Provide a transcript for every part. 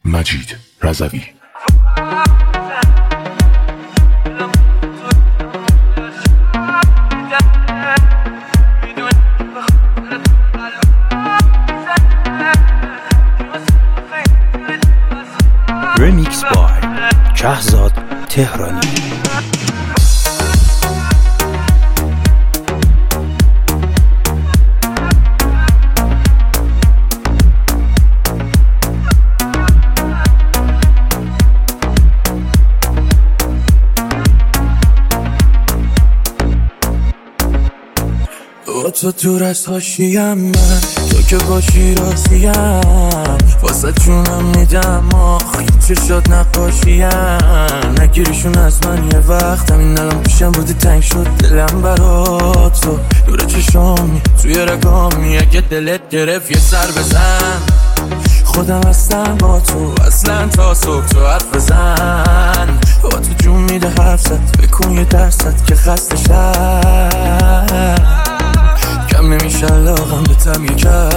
مجید رضوی. رمیکس بای شهزاد تهرانی. تو دور از حاشیم من، تو که باشی راضیم، واسه جونم میدم آخی چشات نقاشیم. نگیریشون از من یه وقت، همین الان پیشم بودی تنگ شد دلم برا تو. دور چشامی توی رگامی، اگه دلت گرفت یه سر بزن. خودم هستم با تو اصلا تا صبح تو حرف بزن. با تو جون میده حرف زد، بکن یه درصد که خسته شد. کم نمیشه علاقم به تم یکم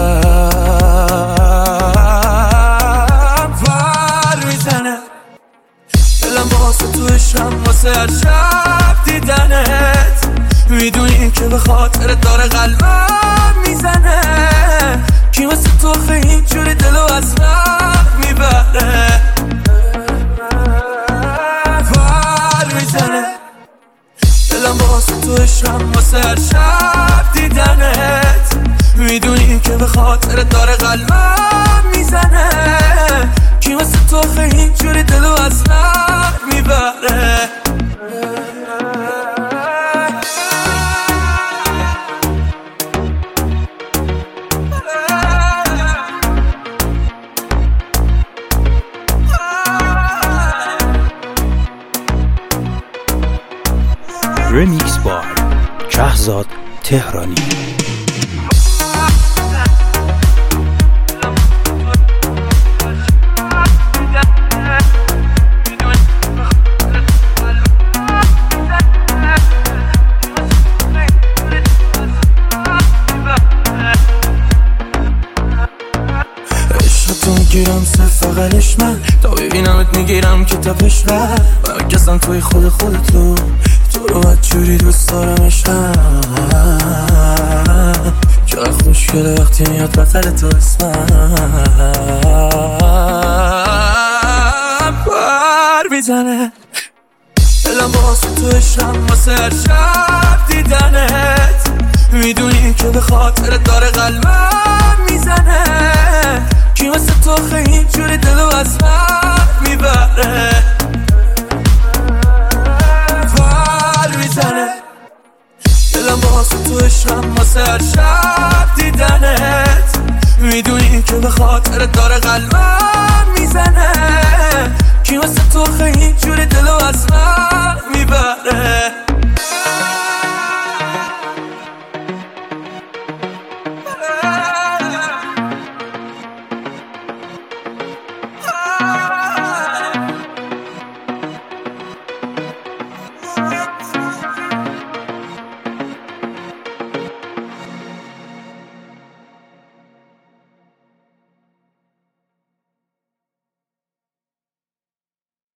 پر میزنه. دلم واسه تو عشقم، واسه هر شب دیدنت. میدونی که به خاطر داره قلبم میزنه. کی واسه تو خیلی اینجوری دلو از راه میبره. پر میزنه. دلم واسه تو عشقم، واسه هر شب دیدنت. میدونی که به خاطر داره قلبم میزنه. کی واسه تو خیلی اینجوری دلو از راه میبره. رمیکس بای شهزاد تهرانی. عشقتو میگیرم صرف فقرش من، تا ببینمت میگیرم که تپش بر برگزم توی خودتو. تو رو باید جوری دوست دارم عشقم. چقدر خوشگله وقتی میاد بطل تو اسمم. پر میزنه. دلم واسه تو عشقم، واسه هر شب دیدنت. میدونی که به خاطر داره قلبم میزنه. کی واسه تو خیلی اینجوری دلو از من میبره. دلم واسه تو عشقم، واسه هر شب دیدنت. میدونی که به خاطر داره قلبم میزنه. کی واسه تو خیلی اینجوری دلو از من